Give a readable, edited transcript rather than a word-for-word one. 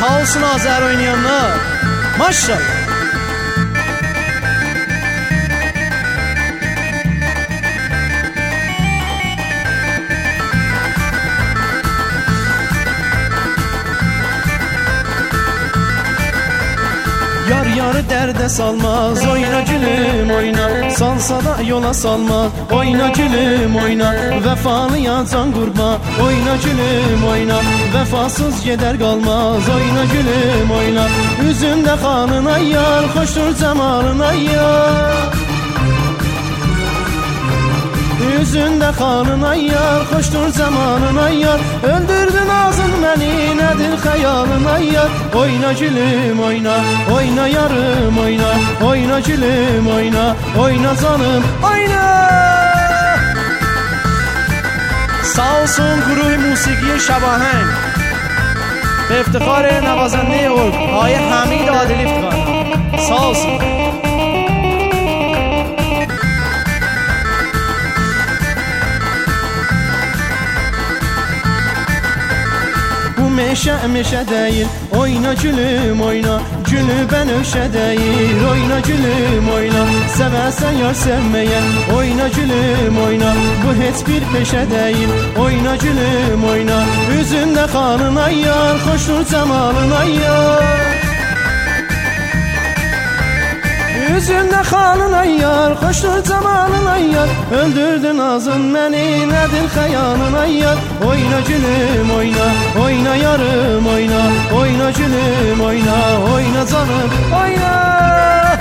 Sağ olsun Azer oynayanlar. Maşallah. Yar yarı derde salmaz, oyna gülüm oyna. Salsa da yola salmaz, oyna gülüm oyna. Vefalıya can kurban, oyna gülüm oyna. Vefasız gider kalmaz, oyna gülüm oyna. Üzünde kanına yar, hoştur cemalına yar. Yüzünde kanına yar, hoştur zamanına yar. Öldürdün ağzın beni, nedir hayalına yar. Oyna gülüm oyna, oyna yarım oyna. Oyna gülüm oyna, oyna canım oyna. Sağ olsun Guruh Musiqi Şabahəng به افتخار نوازنده ارگ آقای حمید عادلی افتخار. Sağ olsun. Meşe meşe değil, oyna gülüm oyna. Gülü ben öşe değil, oyna gülüm oyna. Seversen yar sevmeyen, oyna gülüm oyna. Bu hiç bir peşe değil, oyna gülüm oyna. Yüzünde kanına yar, hoştur cemalına yar. Yüzünde kanına yar, hoştur cemalına yar. Öldürdün ağzın beni, nedir hayalına yar. Oyna gülüm oyna, oyna yarım oyna. Oyna gülüm oyna, oyna canım oyna.